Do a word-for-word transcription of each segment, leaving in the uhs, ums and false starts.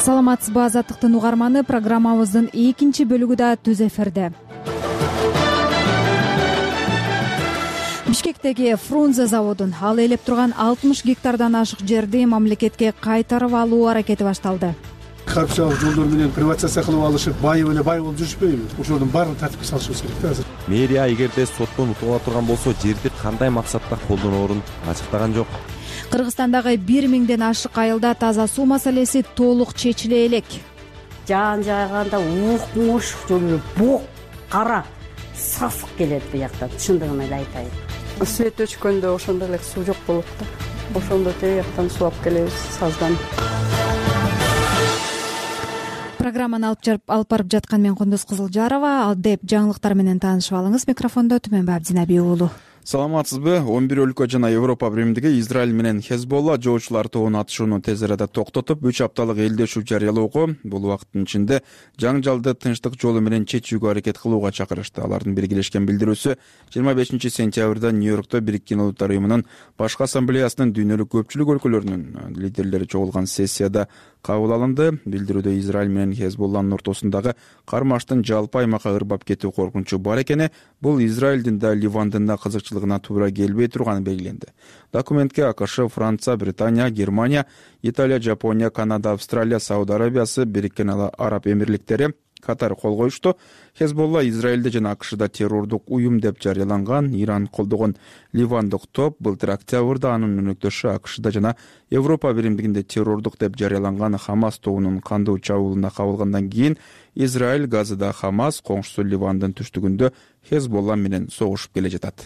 Саламатсызбы, Азаттыктын угарманы, программабыздын экинчи бөлүгү да түз эфирде. Бишкектеги Фрунзе заводун ал ээлеп турган алтымыш гектардан ашык жерди мамлекетке кайтарып алуу аракети башталды. Карпшалык жолдор менен приватизация кылып алышып, бай эле бай болуп жүрүшпөйбү. Ошолордун баарын тартипке салышыбыз керек да азыр. Мэрия эгерде соттон утула турган болсо, жерди кандай максатта колдоноорун ачыктаган жок. Кыргызстандагы бир миңден ашык айылда таза суу маселеси толук чечиле элек. Жаан жайганда уук муш жолу бук кара сасык келет буякта, чындыгын эле айтайын. Свет өчкөндө ошондо эле суу жок болот да. Ошондо тегияктан суу алып келебиз саздан. Программаны алып жарып алып барып жаткан мен Кундуз Кызылжарова. Ал деп жаңылыктар менен таанышып алыңыз. Микрофондо Түмөнбай Абдинаби уулу. Саламатсызбы? он бир өлкө жана Европа биримдиги Израиль менен Хезболла жоочулар тобунун атышууну тез арада токтотуп, үч апталык элдешүү жарыялоого, бул убакыттын ичинде жаңжалды тынчтык жолу менен чечүүгө аракет кылууга чакырышты. Алардын биргелешкен билдирүүсү жыйырма бешинчи сентябрда Нью-Йоркто Бириккен Улуттар уюмунун башкы ассамблеясынын дүйнөлүк көпчүлүк өлкөлөрүнүн лидерлери чогулган сессияда кабыл алынды. Билдирүүдө Израиль менен Хезболланын ортосундагы кармаштын жалпы аймакка ырбап кетүү коркунучу бар экени, бул Израилдин да Ливандын да кызыкчылыгына туура келбей турганы белгиленди. Документке АКШ, Франция, Британия, Германия, Италия, Жапония, Канада, Австралия, Сауд Арабиясы, Бириккен Араб Эмирликтери катары кол коюшту. Хезболла Израилде жана АКШда террордук уюм деп жарыяланган Иран колдогон ливандык топ былтыр октябрда анын өнөктөшү АКШда жана Европа биримдигинде террордук деп жарыяланган Хамас тобунун кандуу чабуулуна кабылгандан кийин Израиль Газада Хамас, коңшусу Ливандын түштүгүндө Хезболла менен согушуп келе жатат.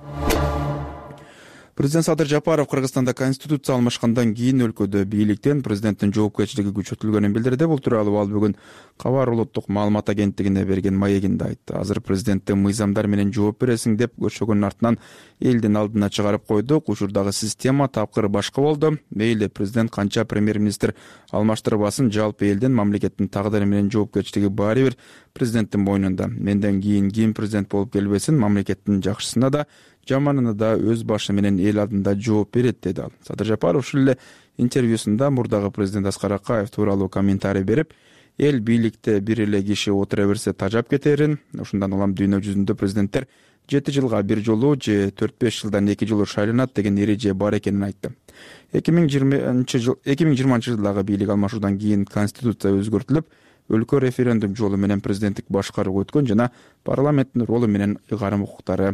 Президент Садыр Жапаров Кыргызстанда конституция алмашкандан кийин өлкөдө бийликтен президенттин жоопкерчилиги күчөтүлгөнүн билдирди. Бул тууралуу ал бүгүн Кабар улуттук маалымат агенттигине берген маегинде айтты. Азыр президентти мыйзамдар менен жооп бересиң деп көчөгөнүн артынан элдин алдына чыгарып койдук. Учурдагы система тапкыр башка болду. Мейли президент канча премьер-министр алмаштырбасын, жалпы элдин мамлекеттин тагдыры менен жоопкерчилиги баары бир президенттин мойнунда. Менден кийин ким президент болуп келбесин, мамлекеттин жакшысына да жаманына да өз башы менен эл алдында жооп берет, деди ал. Садыр Жапаров ушул эле интервьюсунда мурдагы президент Аскар Акаев тууралуу комментарий берип, эл бийликте бир эле киши отура берсе тажап кетерин, ошондон улам дүйнө жүзүндө президенттер жети жылга бир жолу же төрт беш жылдан эки жолу шайланат деген эреже бар экенин айтты. эки миң жыйырманчы жылдагы бийлик алмашуудан кийин конституция өзгөртүлүп, өлкө референдум жолу менен президенттик башкаруу өткөн жана парламенттин ролу менен ыйгарым укуктары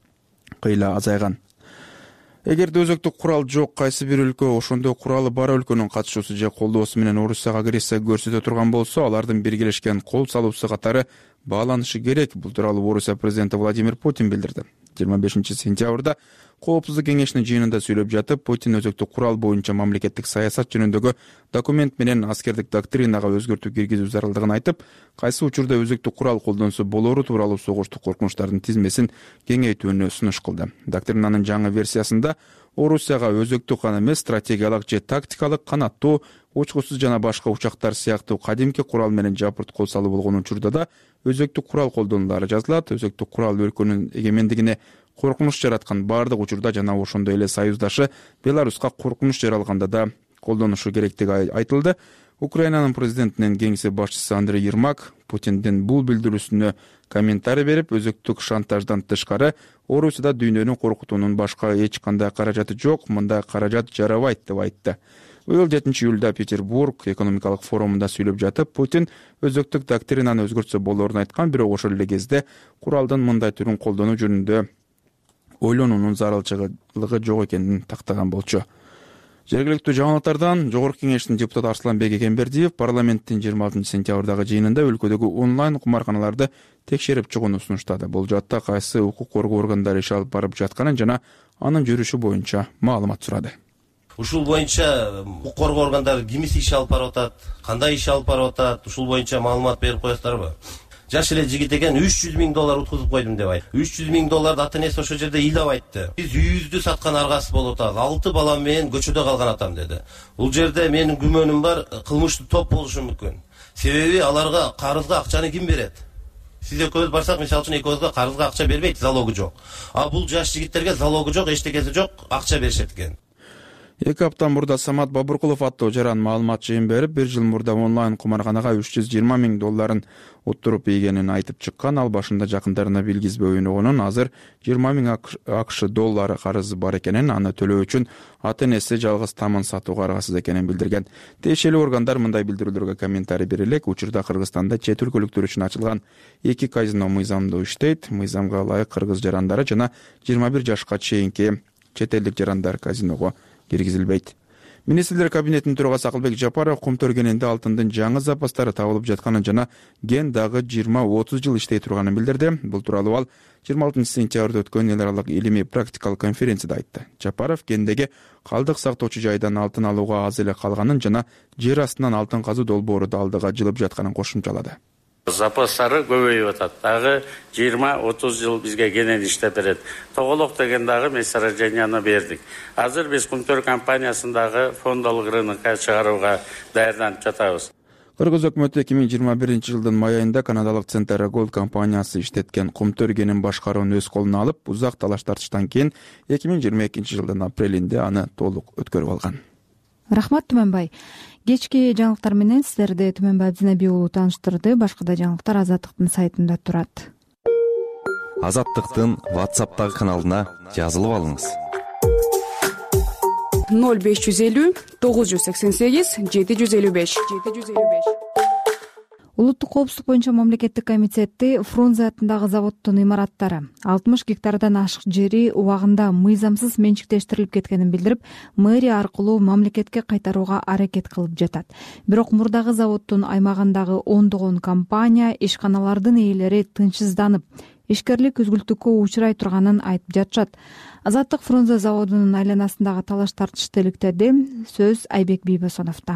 кыйла азайган. Эгерде өзөктүк курал жок кайсы бир өлкө ошондой куралы бар өлкөнүн катышуусу же колдоосу менен Орусияга агрессия көрсөтө турган болсо, алардын биргелешкен кол салуусу катары бааланышы керек. Бул тууралуу Орусия президенти Владимир Путин билдирди. жыйырма бешинчи сентябрда Коопсуздук кеңешинин жыйынында сүйлөп жатып, Путин өзөктүк курал боюнча мамлекеттик саясат жөнүндөгү документ менен аскердик доктринага өзгөртүү киргизүү зарылдыгын айтып, кайсы учурда өзөктүк курал колдонсо болору тууралуу согуштук коркунучтардын тизмесин кеңейтүүнү сунуш кылды. Доктринанын жаңы версиясында Орусияга өзөктүк гана эмес, стратегиялык же тактикалык, канаттуу, учкусуз жана башка учактар сыяктуу кадимки курал менен жапырт кол салуу болгон учурда да өзөктүк курал колдонулары жазылат. Өзөктүк курал өлкөнүн эгемендигине коркунуч жараткан бардык учурда жана ошондой эле союздашы Беларуска коркунуч жаралганда да колдонушу керектиги айтылды. Украинанын президентинин кеңси башчысы Андрей Ермак Путиндин бул билдирүүсүнө комментарий берип, өзөктүк шантаждан тышкары Орусияда дүйнөнү коркутуунун башка эч кандай каражаты жок, мындай каражат жарабайт деп айтты. Быйыл жетинчи июлда Петербург экономикалык форумунда сүйлөп жатып, Путин өзөктүк доктринаны өзгөртсө болорун айткан, бирок ошол эле кезде куралдын мындай түрүн колдонуу жөнүндө ойлонуунун зарылчылыгы жок экенин тактаган болчу. Жергиликтүү жаңылыктардан Жогорку кеңештин депутаты Арсланбек Экенбердиев парламенттин жыйырма алтынчы сентябрдагы жыйынында өлкөдөгү онлайн кумарканаларды текшерип чыгууну сунуштады. Бул жаатта кайсы укук коргоо органдары иш алып барып жатканын жана анын жүрүшү боюнча маалымат сурады. Ушул боюнча укук коргоо органдары кимиси иш алып барып атат, кандай иш алып барып атат, ушул боюнча маалымат берип коесуздарбы? Жаш эле жигит экен, үч жүз миң доллар уткузуп койдум деп айт. үч жүз миң долларды ата энеси ошол жерде ыйлап айтты. Биз үйүздү саткан аргасы болуп атат. алты балам менен көчөдө калган атам деди. Бул жерде менин күмөнүм бар, кылмыштуу топ болушу мүмкүн. Себеби аларга карызга акчаны ким берет? Сиз экөөбүз барсак, мисалы үчүн экөөбүзгө карызга акча бербейт, залогу жок. А бул жаш жигиттерге залогу жок, эчтекеси жок, акча беришет экен. эки апта мурда Самат Бабуркулов аттуу жаран маалымат жыйын берип, бир жыл мурда онлайн кумарканага үч жүз жыйырма миң долларын отуруп ийгенин айтып чыккан. Ал башында жакындарына билгизбей ойногонун, азыр жыйырма миң акш доллары карызы бар экенин, аны төлөө үчүн ата энеси жалгыз тамын сатууга аргасыз экенин билдирген. Тиешелүү органдар мындай билдирүүлөргө комментарий бере элек. Учурда Кыргызстанда чет өлкөлүктөр үчүн ачылган эки казино мыйзамдуу иштейт. Мыйзамга ылайык кыргыз жарандары жана жыйырма бир жашка чейинки чет элдик жарандар казиного киргизилбейт. Министрлер кабинетинин төрагасы Акылбек Жапаров Кумтөр кенинде алтындын жаңы запастары табылып жатканын жана ген дагы жыйырма отуз жыл иштей турганын билдирди. Бул тууралуу ал жыйырма алтынчы сентябрда өткөн эл аралык илимий практикалык конференцияда айтты. Жапаров гендеги калдык сактоочу жайдан алтын алууга аз эле калганын жана жер астынан алтын казуу долбоору да алдыга жылып жатканын кошумчалады. Запастары көбөйүп атат. Дагы жыйырма отуз жыл бизге кенен иштеп берет. Тоголок деген дагы месторожденияны бердик. Азыр биз Кумтөр компаниясындагы фондалык рынокко чыгарууга даярданып жатабыз. Кыргыз өкмөтү эки миң жыйырма биринчи жылдын май айында канадалык Центр Gold компаниясы иштеткен Кумтөр кенин башкарууну өз колуна алып, узак талаш тартыштан кийин эки миң жыйырма экинчи жылдын апрелинде аны толук өткөрүп алган. Рахмат, Түмөнбай. Кечки жаңылыктар менен сиздерди Түмөнбай Абдинаби уулу тааныштырды. Башка да жаңылыктар Азаттыктын сайтында турат. Азаттыктын WhatsApp'тагы каналына жазылып алыңыз. ноль беш жүз элүү тогуз жүз сексен сегиз жети жүз элүү беш жети жүз элүү беш. Улуттук коопсуздук боюнча мамлекеттик комитети Фрунзе атындагы заводдун имараттары алтымыш гектардан ашык жери убагында мыйзамсыз менчиктештирилип кеткенин билдирип, мэрия аркылуу мамлекетке кайтарууга аракет кылып жатат. Бирок мурдагы заводдун аймагындагы ондогон компания, ишканалардын ээлери тынчсызданып, ишкерлик үзгүлтүккө учурай турганын айтып жатышат. Азаттык Фрунзе заводунун айланасындагы талаш тартышты иликтеди. Сөз Айбек Бийбосоновдо.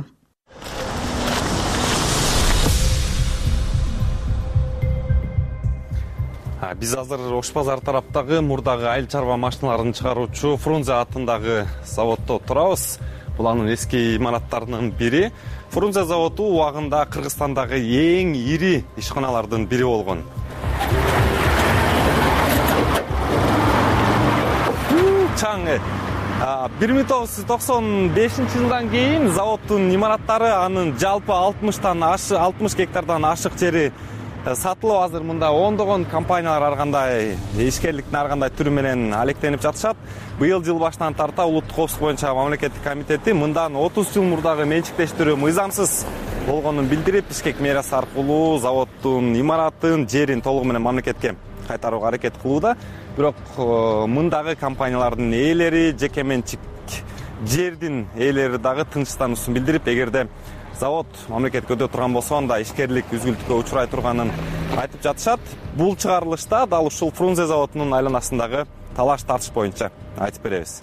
Биз азыр Ош базар тараптагы мурдагы айыл чарба машиналарын чыгаруучу Фрунзе атындагы заводдо турабыз. Бул анын эски имараттарынын бири. Фрунзе заводу убагында Кыргызстандагы эң ири ишканалардын бири болгон. Чаңы бир миң тогуз жүз токсон бешинчи жылдан кийин заводдун имараттары анын жалпы алтымыштан ашык алтымыш гектардан ашык жери сатылып, азыр мында ондогон компаниялар ар кандай ишкерликтин ар кандай түрү менен алектенип жатышат. Быйыл жыл башынан тарта улуттук коопсуздук боюнча мамлекеттик комитети мындан отуз жыл мурдагы менчиктештирүү мыйзамсыз болгонун билдирип, Бишкек мэриясы аркылуу заводдун имаратын, жерин толугу менен мамлекетке кайтарууга аракет кылууда. Бирок мындагы компаниялардын ээлери, жеке менчик жердин ээлери дагы тынчсыздануусун билдирип, эгерде завод мамлекетке өтө турган болсо, анда ишкерлик үзгүлтүккө учурай турганын айтып жатышат. Бул чыгарылышта дал ушул Фрунзе заводунун айланасындагы талаш тартыш боюнча айтып беребиз.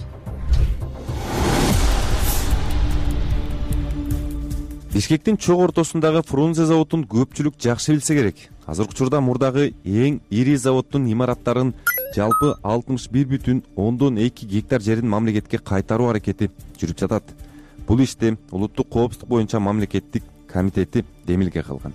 Бишкектин чок ортосундагы Фрунзе заводун көпчүлүк жакшы билсе керек. Азыркы учурда мурдагы эң ири заводдун имараттарын жалпы алтымыш бир бүтүн ондон эки гектар жерин мамлекетке кайтаруу аракети жүрүп жатат. Бул ишти улуттук коопсуздук боюнча мамлекеттик комитети демилге кылган.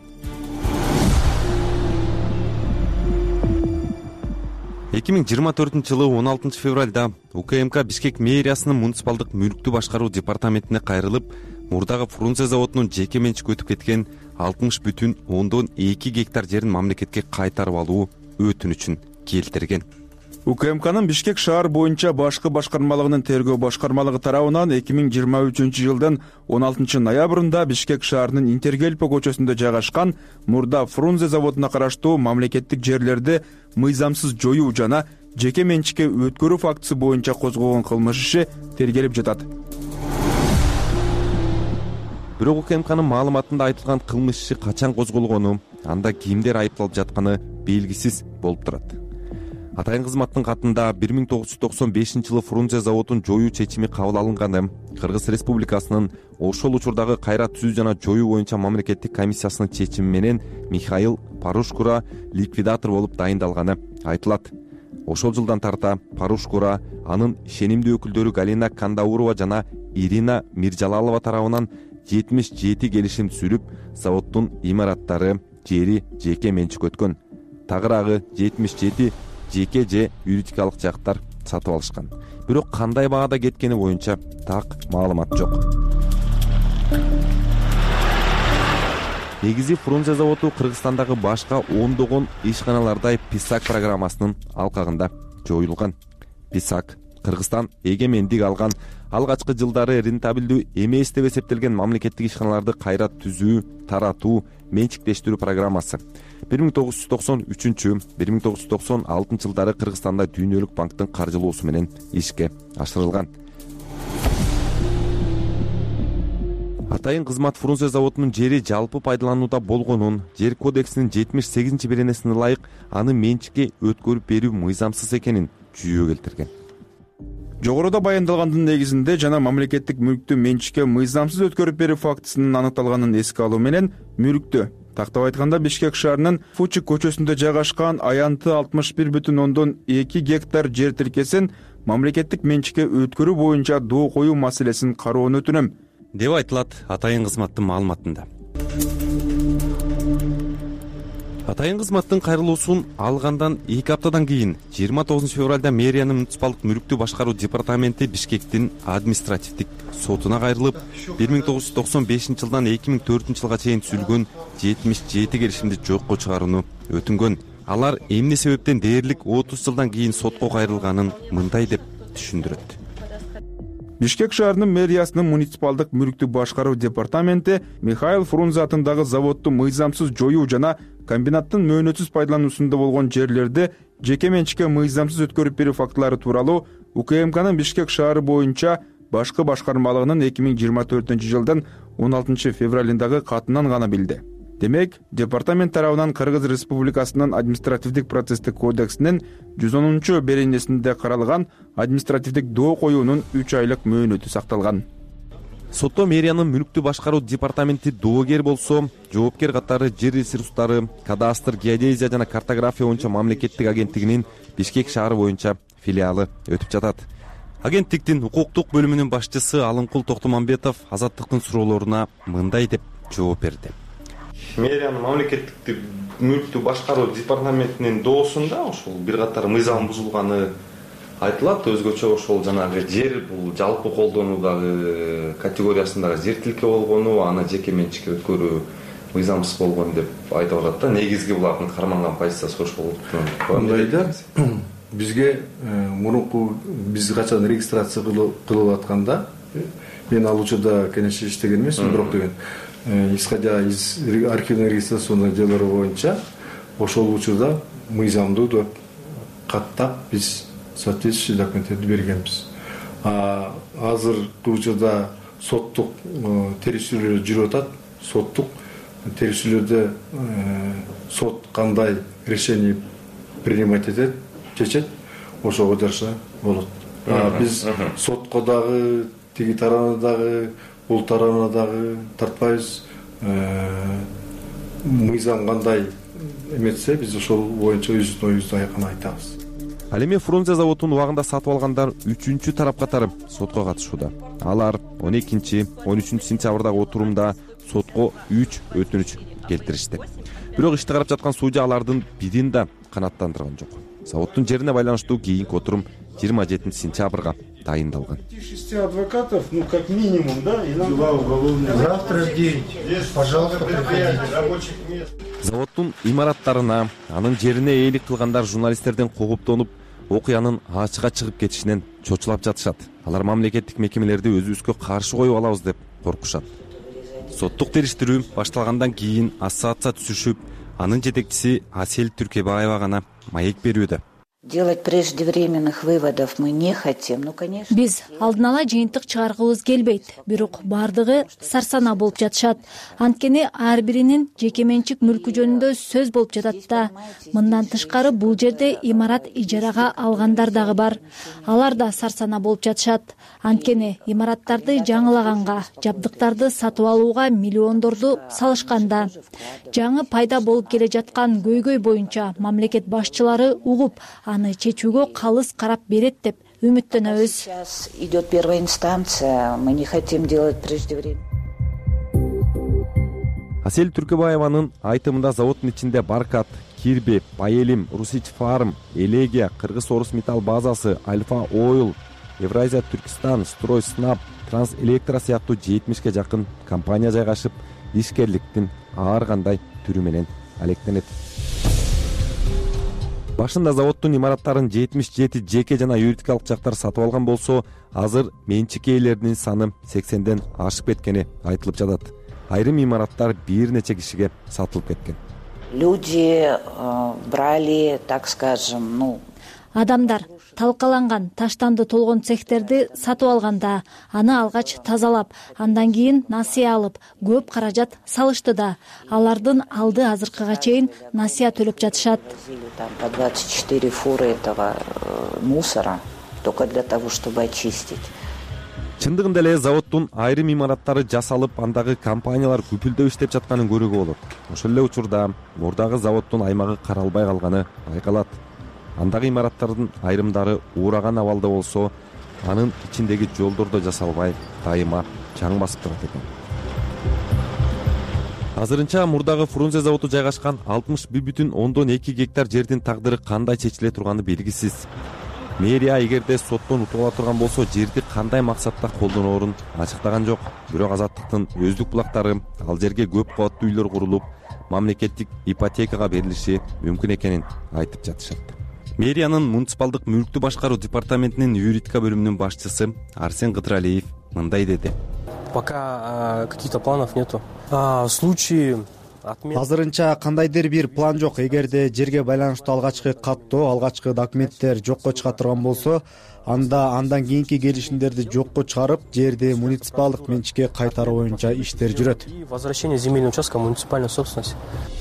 эки миң жыйырма төртүнчү жылы он алтынчы февралда УКМК Бишкек мэриясынын муниципалдык мүлктү башкаруу департаментине кайрылып, мурдагы Фрунзе заводунун жеке менчикке өтүп кеткен алтымыш бүтүн ондон эки гектар жерин мамлекетке кайтарып алуу өтүнүчүн келтирген. УКМКнын Бишкек шаар боюнча башкы башкармалыгынын тергөө башкармалыгы тарабынан эки миң жыйырма үчүнчү жылдын он алтынчы ноябрында Бишкек шаарынын Интергельпо көчөсүндө жайгашкан мурда Фрунзе заводуна караштуу мамлекеттик жерлерди мыйзамсыз жоюу жана жеке менчикке өткөрүү фактысы боюнча козголгон кылмыш иши тергелип жатат. Бирок УКМКнын маалыматында айтылган кылмыш иши качан козголгону, анда кимдер айыпталып жатканы белгисиз болуп турат. Атайын кызматтын катында бир миң тогуз жүз токсон бешинчи жылы Фрунзе заводун жоюу чечими кабыл алынганы, Кыргыз Республикасынын ошол учурдагы кайра түзүү жана жоюу боюнча мамлекеттик комиссиясынын чечими менен Михаил Парушкура ликвидатор болуп дайындалганы айтылат. Ошол жылдан тарта Парушкура, анын ишенимдүү өкүлдөрү Галина Кандаурова жана Ирина Миржалалова тарабынан жетимиш жети келишим түзүлүп, заводдун имараттары, жери жеке менчикке өткөн. Тагыраагы жетимиш жети жеке же юридикалык жактар сатып алышкан. Бирок кандай баада кеткени боюнча так маалымат жок. Негизи Фрунзе заводу Кыргызстандагы башка ондогон ишканалардай ПИСАК программасынын алкагында жоюлган. ПИСАК Кыргызстан эгемендик алган алгачкы жылдары рентабелдүү эмес деп эсептелген мамлекеттик ишканаларды кайра түзүү, таратуу, менчиктештирүү программасы бир миң тогуз жүз токсон үчүнчү — бир миң тогуз жүз токсон алтынчы жылдары Кыргызстанда Дүйнөлүк банктын каржылоосу менен ишке ашырылган. Атайын кызмат Фрунзе заводунун жери жалпы пайдаланууда болгонун, жер кодексинин жетимиш сегизинчи беренесине ылайык аны менчикке өткөрүп берүү мыйзамсыз экенин жүйө келтирген. Жогоруда баяндалгандын негизинде жана мамлекеттик мүлктү менчикке мыйзамсыз өткөрүп берүү фактысынын аныкталганын эске алуу менен мүлктү, тактап айтканда Бишкек шаарынын Фучик көчөсүндө жайгашкан аянты алтымыш бир бүтүн ондон эки гектар жер тилкесин мамлекеттик менчикке өткөрүү боюнча доо коюу маселесин кароону өтүнөм, деп айтылат атайын кызматтын маалыматында. Атайын кызматтын кайрылуусун алгандан эки аптадан кийин жыйырма тогузунчу февралда мэриянын муниципалдык мүлктү башкаруу департаменти Бишкектин административдик сотуна кайрылып, бир миң тогуз жүз токсон бешинчи жылдан эки миң төртүнчү жылга чейин түзүлгөн жетимиш жети келишимди жокко чыгарууну өтүнгөн. Алар эмне себептен дээрлик отуз жылдан кийин сотко кайрылганын мындай деп түшүндүрөт. Бишкек шаарынын мэриясынын муниципалдык мүлктү башкаруу департаменти Михаил Фрунзе атындагы заводду мыйзамсыз жоюу жана комбинаттын мөөнөтсүз пайдалануусунда болгон жерлерди жеке менчикке мыйзамсыз өткөрүп берүү фактылары тууралуу УКМКнын Бишкек шаары боюнча башкы башкармалыгынын эки миң жыйырма төртүнчү жылдын он алтынчы февралындагы катынан гана билди. Демек, департамент тарабынан Кыргыз Республикасынын административдик процесстик кодексинин жүз онунчу беренесинде каралган административдик доо коюунун үч айлык мөөнөтү сакталган. Сотто мэриянын мүлктү башкаруу департаменти доогер болсо, жоопкер катары жер ресурстары, кадастр, геодезия жана картография боюнча мамлекеттик агенттигинин Бишкек шаары боюнча филиалы өтүп жатат. Агенттиктин укуктук бөлүмүнүн башчысы Алынкул Токтомамбетов Азаттыктын суроолоруна мындай деп жооп берди. Мэриянын мамлекеттик мүлктү башкаруу департаментинин доосунда ошол бир катар мыйзам бузулганы айтылат. Өзгөчө ошол жанагы жер бул жалпы колдонуудагы категориясындагы жер тилке болгону, аны жеке менчикке өткөрүү мыйзамсыз болгон деп айтып атат да. Негизги булардын карманган позициясы ошол. Мындай да, бизге мурунку биз качан регистрация кылып атканда, мен ал учурда конечно иштеген эмесмин, бирок деген исходя из архивный регистрационный дело боюнча ошол учурда мыйзамдуу деп каттап биз соответствующий документтерди бергенбиз. А азыркы учурда соттук териштирүүлөр жүрүп атат. Соттук териштирүүлөрдө сот кандай решение принимать этет, чечет, ошого жараша болот. Биз сотко дагы, тиги тарабына дагы, бул тарабына дагы тартпайбыз. Мыйзам кандай эметсе, биз ошол боюнча өзүбүздүн оюбузду айкын айтабыз. Ал эми Фрунзе заводун убагында сатып алгандар үчүнчү тарап катары сотко катышууда. Алар он экинчи — он үчүнчү сентябрдагы отурумда сотко үч өтүнүч келтиришти. Бирок ишти карап жаткан судья алардын бирин да канааттандырган жок. Заводдун жерине байланыштуу кийинки отурум жыйырма жетинчи сентябрга дайындалган. Шести адвокатов, ну как минимум, да, и нам завтра в день. Пожалуйста, приходите. Заводдун имараттарына, анын жерине ээлик кылгандар журналисттерден куугуптонуп, окуянын ачыга чыгып кетишинен чочулап жатышат. Алар мамлекеттик мекемелерди өзүбүзгө каршы коюп алабыз деп коркушат. Соттук териштирүү башталгандан кийин ассоциация түзүшүп, анын жетекчиси Асель Түркебаева гана маек берүүдө. Делать преждевременных выводов мы не хотим. Ну, конечно. Биз алдын ала жыйынтык чыгаргыбыз келбейт. Бирок бардыгы сарсана болуп жатышат. Анткени ар биринин жеке менчик мүлкү жөнүндө сөз болуп жатат да. Мындан тышкары бул жерде имарат ижарага алгандар дагы бар. Алар да сарсана болуп жатышат. Анткени имараттарды жаңылаганга, жабдыктарды сатып алууга миллиондорду салышканда, жаңы пайда болуп келе жаткан көйгөй боюнча мамлекет башчылары угуп, аны чечүүгө калыс карап берет деп үмүттөнөбүз. Сейчас идет первая инстанция, мы не хотим делать преждевременно. Асель Түркебаеванын айтымында заводдун ичинде баркат, Кирби, Байелим, Русич Фарм, Элегия, Кыргыз Орус металл базасы, Альфа Ойл, Евразия Түркистан, Строй Снаб, Трансэлектро сыяктуу жетимишке жакын компания жайгашып, ишкерликтин ар кандай түрү менен алектенет. Башында заводдун имараттарын жетимиш жети жеке жана юридикалык жактар сатып алган болсо, азыр менчик ээлеринин саны сексенден ашып кеткени айтылып жатат. Айрым имараттар бир нече кишиге сатылып кеткен. Люди брали, так скажем, ну Адамдар талкаланган таштанды толгон цехтерди сатып алганда, аны алгач тазалап, андан кийин насыя алып, көп каражат салышты да. Алардын алды азыркыга чейин насыя төлөп жатышат. Там по двадцать четыре фуры этого мусора только для того, чтобы очистить. Чындыгында эле заводдун айрым имараттары жасалып, андагы компаниялар күпүлдөп иштеп жатканын көрүүгө болот. Ошол эле учурда мурдагы заводдун аймагы каралбай калганы байкалат. Андагы имараттардын айрымдары уураган абалда болсо, анын ичиндеги жолдор да жасалбай, дайыма чаң басып турат экен. Азырынча мурдагы Фрунзе заводу жайгашкан алтымыш бир бүтүн ондон эки гектар жердин тагдыры кандай чечиле турганы белгисиз. Мэрия эгерде соттон утуп ала турган болсо, жерди кандай максатта колдоноорун ачыктаган жок. Бирок Азаттыктын өздүк булактары ал жерге көп кабаттуу үйлөр курулуп, мамлекеттик ипотекага берилиши мүмкүн экенин айтып жатышат. Мэриянын муниципалдык мүлктү башкаруу департаментинин юридика бөлүмүнүн башчысы Арсен Кыдыралиев мындай деди. Пока каких-то планов нету. В случае азырынча кандайдыр бир план жок. Эгерде жерге байланыштуу алгачкы каттоо, алгачкы документтер жокко чыга турган болсо, анда андан кийинки келишимдерди жокко чыгарып, жерди муниципалдык менчикке кайтаруу боюнча иштер жүрөт. Возвращение земельного участка в муниципальную собственность.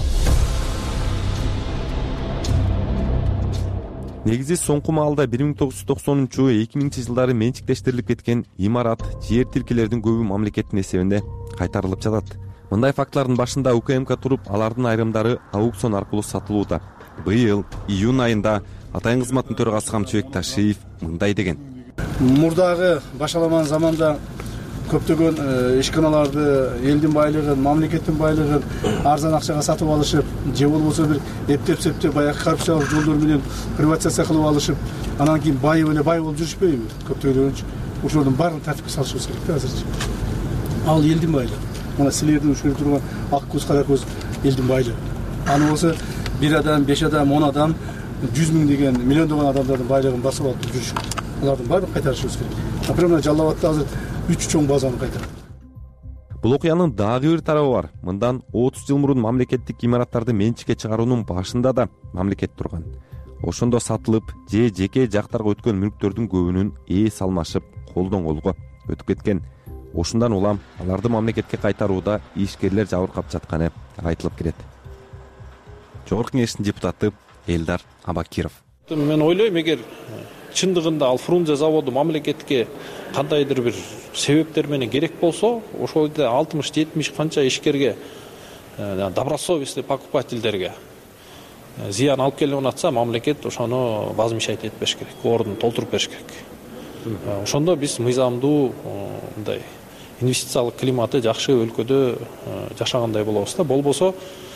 Негизи соңку маалда бир миң тогуз жүз токсонунчу эки миңинчи жылдары менчиктештирилип кеткен имарат, жер тилкелердин көбү мамлекеттин эсебинде кайтарылып жатат. Мындай фактылардын башында УКМК туруп, алардын айрымдары аукцион аркылуу сатылууда. Быйыл июнь айында атайын кызматтын төрагасы Камчыбек Ташиев мындай деген. Мурдагы башаламан заманда көптөгөн ишканаларды, элдин байлыгын, мамлекеттин байлыгын арзан акчага сатып алышып, же болбосо бир эптеп-септеп баягы коррупциялык жолдор менен приватизация кылып алышып, анан кийин байып эле бай болуп жүрүшпөйбү? Көптөгөн ошолордун баарын тартипке салышыбыз керек да азырчы. Ал элдин байлыгы. Мына силердин ушул турган ак көз, кара көз элдин байлыгы. Аны болсо бир адам, беш адам, он адам, жүз миң деген, миллиондогон адамдардын байлыгын басып алып жүрүшөт. Алардын баарын кайтарышыбыз керек. Например, Жалал Абадта азыр үч чоң базаны кайтарды. Бул окуянын дагы бир тарабы бар. Мындан отуз жыл мурун мамлекеттик имараттарды менчикке чыгаруунун башында да мамлекет турган. Ошондо сатылып, же жеке жактарга өткөн мүлктөрдүн көбүнүн ээс алмашып, колдон колго өтүп кеткен. Ошундан улам аларды мамлекетке кайтарууда ишкерлер жабыркап жатканы айтылып келет. Жогорку кеңештин депутаты Элдар Абакиров. Мен ойлойм, эгер чындыгында ал Фрунзе заводу мамлекетке кандайдыр бир себептер менен керек болсо, ошол жерде алтымыш жетимиш канча ишкерге, добросовестный покупательдерге зыян алып келип атса, мамлекет ошону возмещать этпеш керек, ордун толтуруп бериш керек. Ошондо биз мыйзамдуу мындай инвестициялык климаты жакшы өлкөдө жашагандай болобуз да. Болбосо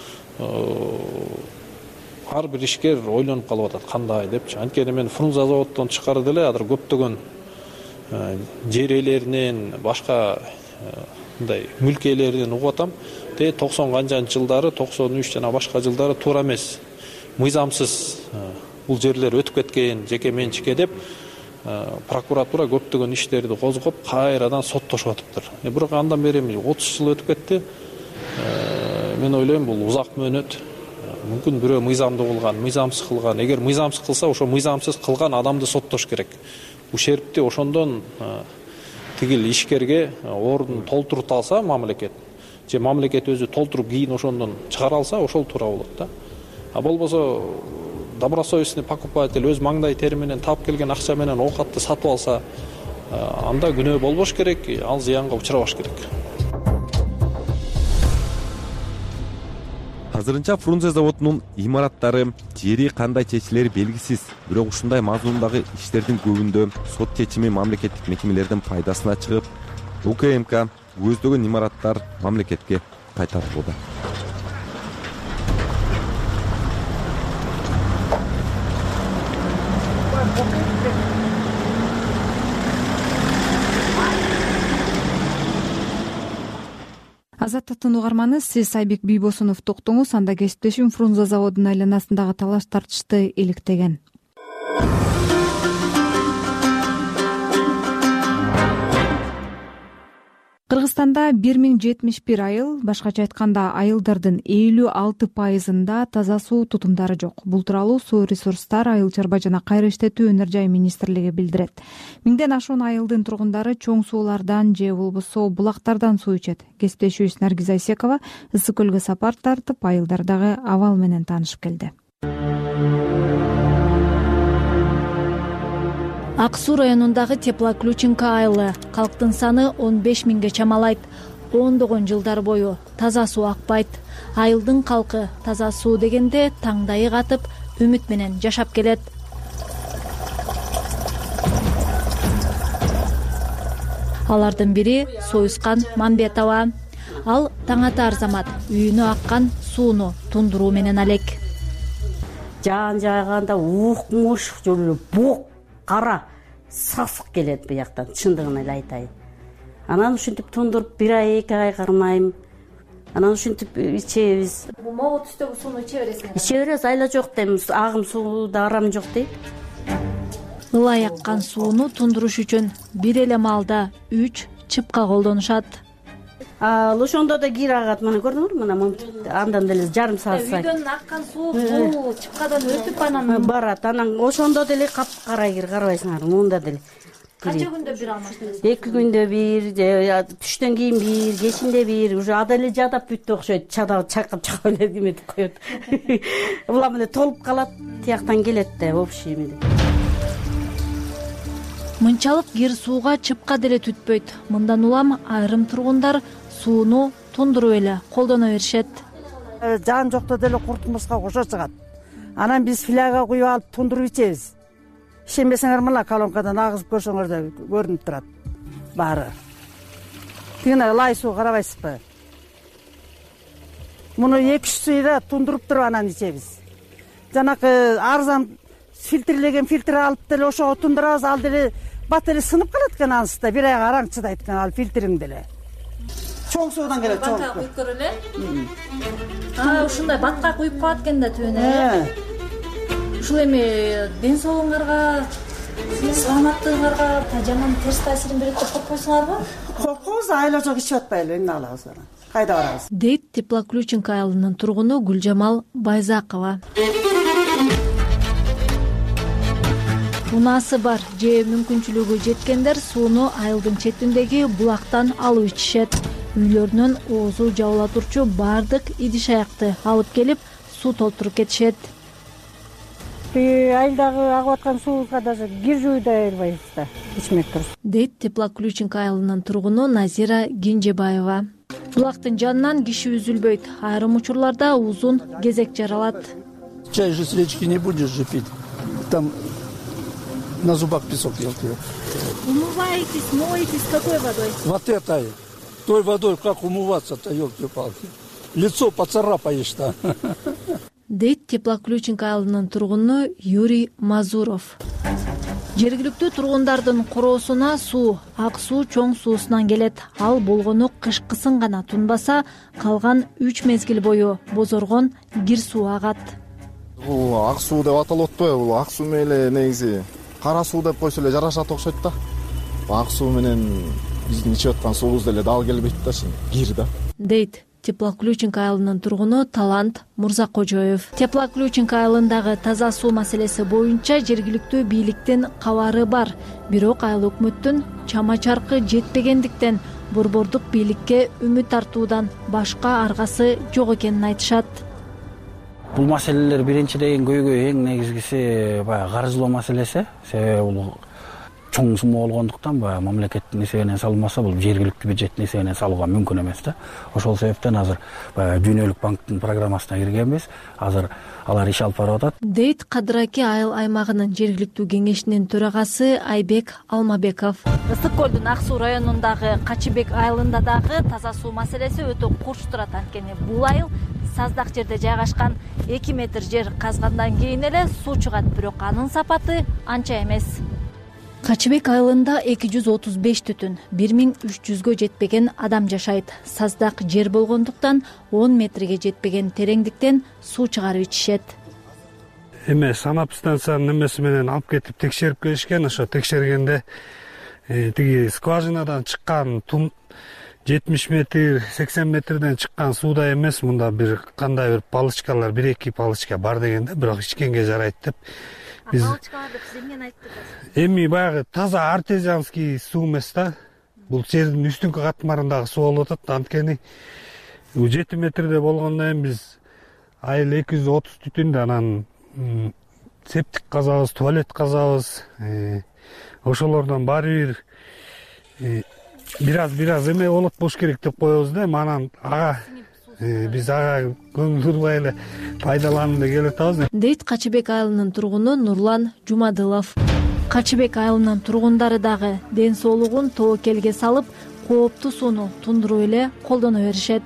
ар бир ишкер ойлонуп калып атат, кандай депчи. Анткени мен Фрунзе заводдон чыкарды эле азыр көптөгөн жер ээлеринен, башка мындай мүлк ээлеринен угуп атам. Те токсон канчанчы жылдары, токсон үч жана башка жылдары туура эмес, мыйзамсыз бул жерлер өтүп кеткен, жеке менчикке деп прокуратура көптөгөн иштерди козгоп, кайрадан соттошуп атыптыр. Бирок андан бери отуз жыл өтүп кетти. Мен ойлойм, бул узак мөөнөт. Мүмкүн бирөө мыйзамдуу кылган, мыйзамсыз кылган. Эгер мыйзамсыз кылса, ошо мыйзамсыз кылган адамды соттош керек. Ушерпти ошондон тигил ишкерге ордун толтуруп алса мамлекет, же мамлекет өзү толтуруп кийин ошондон чыгара алса, ошол туура болот да. А болбосо добросовестный покупатель өз маңдай тери менен таап келген акча менен оокатты сатып алса, анда күнөө болбош керек, ал зыянга учурабаш керек. Азырынча Фрунзе заводунун имараттары, жери кандай чечилери белгисиз. Бирок ушундай мазмундагы иштердин көбүндө сот чечими мамлекеттик мекемелердин пайдасына чыгып, УКМК көздөгөн имараттар мамлекетке кайтарылууда. Азаттыктын угарманы, сиз Айбек Бийбосунов токтоңуз. Анда кесиптешим Фрунзе заводунун айланасындагы талаш тартышты иликтеген. Кыргызстанда бир миң жетимиш бир айыл, башкача айтканда айылдардын элүү алты пайызында таза суу тутумдары жок. Бул тууралуу Суу ресурстар, айыл чарба жана кайра иштетүү өнөр жай министрлиги билдирет. Миңден ашуун айылдын тургундары чоң суулардан же болбосо булактардан суу ичет. Кесиптешибиз Наргиз Айсекова Ысык көлгө сапар тартып, айылдардагы абал менен таанышып келди. Ак Суу районундагы Теплоключенко айылы калктын саны он беш миңге чамалайт. Ондогон жылдар бою таза суу акпайт. Айылдын калкы таза суу дегенде таңдайы катып, үмүт менен жашап келет. Алардын бири Союзкан Мамбетова. Ал таң атар замат үйүнө аккан сууну тундуруу менен алек. Жаан жааганда ук муш жолу бук кара сасык келет бияктан, чындыгын эле айтайын. Анан ушинтип тундуруп бир ай, эки ай кармайм. Анан ушинтип ичебиз. Могу түстөгү сууну иче бересиңер? Иче беребиз, айла жок дейм, агым сууда арам жок дейт. Ылай аккан сууну тундуруш үчүн бир эле маалда үч чыпка колдонушат. Ал ошондо да кир агат, мына көрдүңөрбү, мына андан деле жарым саат сайын. Үйдөн аккан суу бул чыпкадан өтүп анан барат. Анан ошондо деле капкара кир, карабайсыңарбы, мында деле. Канча күндө бир алмаштырасыз? эки күндө бир, түштөн кийин бир, кечинде бир, уже ада эле жадап бүттү окшойт, чадап чайкап чыгып эле эметип коет. Улам эле толуп калат, тияктан келет да, общий эмеде. Мынчалык кир сууга чыпка деле түтпөйт. Мындан улам айрым тургундар сууну тундуруп эле колдоно беришет. Жан жокто деле куртумузга кошо чыгат. Анан биз фляга куюп алып тундуруп ичебиз. Ишенбесеңер мына колонкадан агызып көрсөңөр да көрүнүп турат баары. Тигине лай суу карабайсызбы? Муну эки үч сыйда тундуруп туруп анан ичебиз. Жанакы арзан фильтрлеген фильтр алып деле ошого тундурабыз, ал деле бат эле сынып калат экен анысында, бир айга араң чыдайт экен ал фильтриң деле. Чоң суудан келет, чоң. Батка куюп көрөлү. А, ушундай батка куюп коет экен да түбүнө. Ушул эми ден соолугуңарга, саламаттыгыңарга жаман терс таасирин берет деп коркпойсуңарбы? Коркобуз, айла жок ичип атпайлы, эмне кылабыз анан? Кайда барабыз? Дейт Теплоключенко айылынын тургуну Гүлжамал Байзакова. Унаасы бар же мүмкүнчүлүгү жеткендер сууну айылдын четиндеги булактан алып ичишет. Үйлөрүнөн оозу жабыла турчу бардык идиш аякты алып келип суу толтуруп кетишет. Айылдагы агып аткан суубузга даже кир жууй да албайбыз да, ичмек туруп. Дейт Теплоключенко айылынын тургуну Назира Гинжебаева. Булактын жанынан киши үзүлбөйт. Айрым учурларда узун кезек жаралат. Чай же с речки не будешь же пить. Там на зубах песок елки. Умываетесь, моетесь какой водой? Вот этой. Той водой как умываться-то, елки-палки. Лицо поцарапаешь-то. Дейт Теплоключенко айылынын тургуну Юрий Мазуров. Жергиликтүү тургундардын короосуна суу ак суу чоң суусунан келет. Ал болгону кышкысын гана тунбаса, калган үч мезгил бою бозоргон кир суу агат. Бул ак суу деп аталып атпайбы? Бул ак суу менен негизи кара суу деп койсо эле жарашат окшойт да. Ак суу менен биздин ичип аткан суубуз деле дал келбейт да, чын кир да. Дейт Теплоключенко айылынын тургуну Талант Мурзакожоев. Теплоключенко айылындагы таза суу маселеси боюнча жергиликтүү бийликтин кабары бар. Бирок айыл өкмөттүн чама чаркы жетпегендиктен борбордук бийликке үмүт артуудан башка аргасы жок экенин айтышат. Бул маселелер биринчиден көйгөй эң негизгиси баягы карыздоо маселеси. Себеби бул чоң сумма болгондуктан баягы мамлекеттин эсебинен салынмаса бул жергиликтүү бюджеттин эсебинен салууга мүмкүн эмес да. Ошол себептен азыр баягы дүйнөлүк банктын программасына киргенбиз. Азыр алар иш алып барып атат, дейт Кадыраки айыл аймагынын жергиликтүү кеңешинин төрагасы Айбек Алмабеков. Ысык көлдүн Ак суу районундагы Качыбек айылында дагы таза суу маселеси өтө курч турат. Анткени бул айыл саздак жерде жайгашкан, эки метр жер казгандан кийин эле суу чыгат, бирок анын сапаты анча эмес. Качыбек айылында эки жүз отуз беш түтүн бир миң үч жүзгө жетпеген адам жашайт. Саздак жер болгондуктан он метрге жетпеген тереңдиктен суу чыгарып ичишет. Эме санап станциянын немеси менен алып кетип текшерип келишкен. Ошо текшергенде тиги скважинадан чыккан тум жетимиш метр, сексен метрден чыккан сууда эмес, мында бир кандай бир палычкалар, бир эки палычка бар дегенде, бирок ичкенге жарайт деп. Биз эми баягы таза артезианский суу эмес да. Бул жердин үстүнкү катмарындагы суу болуп атат. Анткени жети метрде болгондон кийин биз айыл эки жүз отуз түтүндө анан септик казабыз, туалет казабыз. Ошолордон баары бир бир аз бир аз эме болот болуш керек деп коебуз да. Анан ага биз ага көңүл бурбай эле пайдаланууга келип атабыз, дейт Качыбек айылынын тургуну Нурлан Жумадылов. Качыбек айылынын тургундары дагы ден соолугун тобокелге салып, кооптуу сууну тундуруп эле колдоно беришет.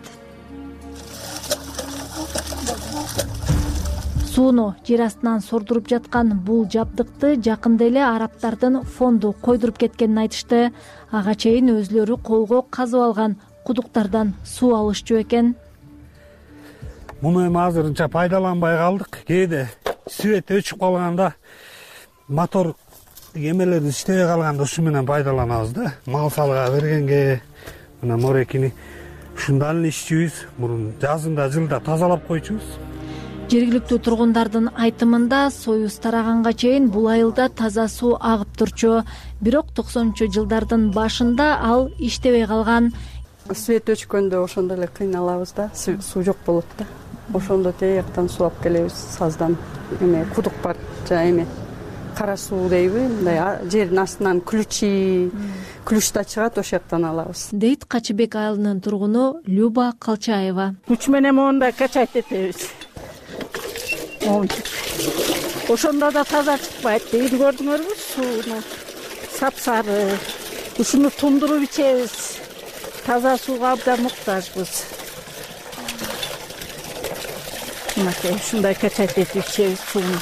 Сууну жер астынан сордуруп жаткан бул жабдыкты жакында эле араптардын фонду койдуруп кеткенин айтышты. Ага чейин өзлөрү колго казып алган кудуктардан суу алышчу экен. Муну эми азырынча пайдаланбай калдык. Кээде свет өчүп калганда, мотор эмелер иштебей калганда ушу менен пайдаланабыз да. Мал салга бергенге мына морекини ушундан эле иччүбүз. Мурун жазында жылда тазалап койчубуз. Жергиликтүү тургундардын айтымында союз тараганга чейин бул айылда таза суу агып турчу. Бирок токсонунчу жылдардын башында ал иштебей калган. Свет өчкөндө ошондо эле кыйналабыз да, суу жок болот да. Ошондо тияктан суу алып келебиз, саздан. Эме кудук бар, жана эме кара суу дейби, мындай жердин астынан ключи, ключта чыгат, ошол жактан алабыз. Дейт Качыбек айылынын тургуну Люба Калчаева. Ключ менен мондай качать этебиз. Ошондо да таза чыкпайт. Дейди көрдүңөрбү, сууну сапсары. Ушуну тундуруп ичебиз. Таза сууга абдан муктажбыз. Мынакей ушундай качать этип ичебиз сууну.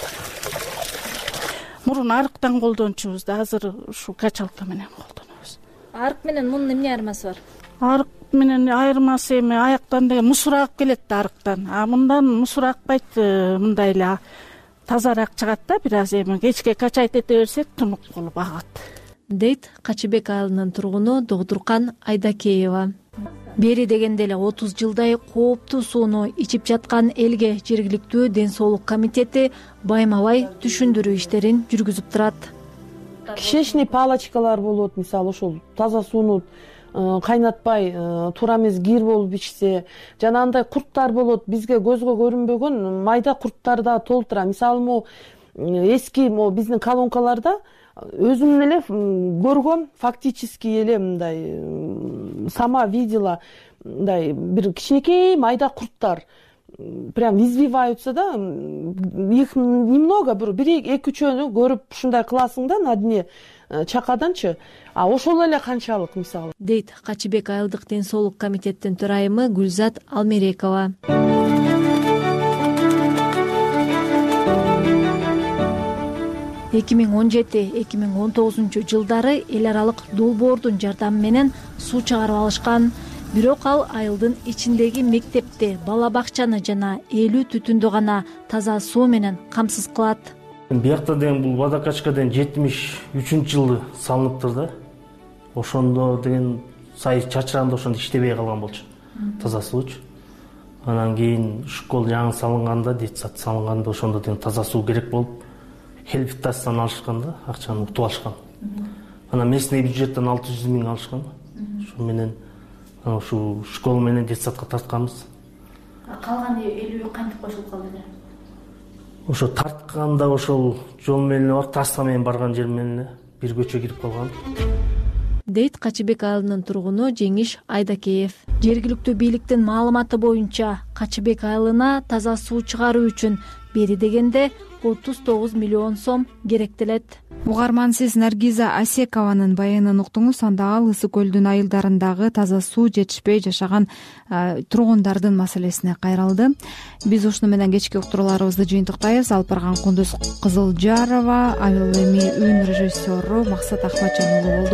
Мурун арыктан колдончубуз да, азыр ушу качалка менен колдонобуз. Арык менен мунун эмне айырмасы бар? Арык менен айырмасы эми аяктан деген мусор агып келет да арыктан. А мындан мусор акпайт, мындай эле тазараак чыгат да, бир аз эми кечке качать эте берсек тунук болуп агат. Дейт Качыбек айылынын тургуну Догдуркан Айдакеева. Бери дегенде эле отуз жылдай кооптуу сууну ичип жаткан элге жергиликтүү ден соолук комитети байма-бай түшүндүрүү иштерин жүргүзүп турат. Кишечный палочкалар болот, мисалы ошол таза сууну кайнатпай туура эмес кир болуп ичсе, жана андай курттар болот, бизге көзгө көрүнбөгөн майда курттар да толтура. Мисалы могу эски могу биздин колонкаларда өзүм эле көргөм, фактически эле мындай сама видела, мындай бир кичинекей майда курттар прям извиваются да, их немного, бир эки үчөөнү көрүп ушундай кыласың да на дне чакаданчы, а ошол эле канчалык мисалы. Дейт Качыбек айылдык ден соолук комитеттин төрайымы Гүлзат Алмерекова. эки миң он жети — эки миң он тогузунчу жылдары эл аралык долбоордун жардамы менен суу чыгарып алышкан. Бирок ал айылдын ичиндеги мектепти, бала бакчаны жана элүү түтүндү гана таза суу менен камсыз кылат. Биякта деген бул водокачка деген жетимиш үчүнчү жылы салыныптыр да. Ошондо деген сай чачыранда ошондо иштебей калган болчу. Таза суучу. Анан кийин школ жаңы салынганда, детсад салынганда ошондо деген таза суу керек болуп хелбиттастан алышкан да, акчаны утуп алышкан. Анан местный бюджеттен алты жүз миң алышкан. Ошо менен ушу школа менен детсадка тартканбыз. Калган элүү кантип кошулуп калды эле? Ошо тартканда ошол жол менен бар, трасса менен барган жер менен бир көчө кирип калган дейт Качыбек айылынын тургуну Жеңиш Айдакеев. Жергиликтүү бийликтин маалыматы боюнча Качыбек айылына таза суу чыгаруу үчүн бери дегенде отуз тогуз миллион сом керектелет. Угарман, сиз Наргиза Асекованын баянын уктуңуз. Анда ал Ысык көлдүн айылдарындагы таза суу жетишпей жашаган тургундардын маселесине кайрылды. Биз ушуну менен кечки уктурууларыбызды жыйынтыктайбыз. Алып барган Кундуз Кызылжарова, ал эми үн режиссеру Максат Ахматжан уулу болду.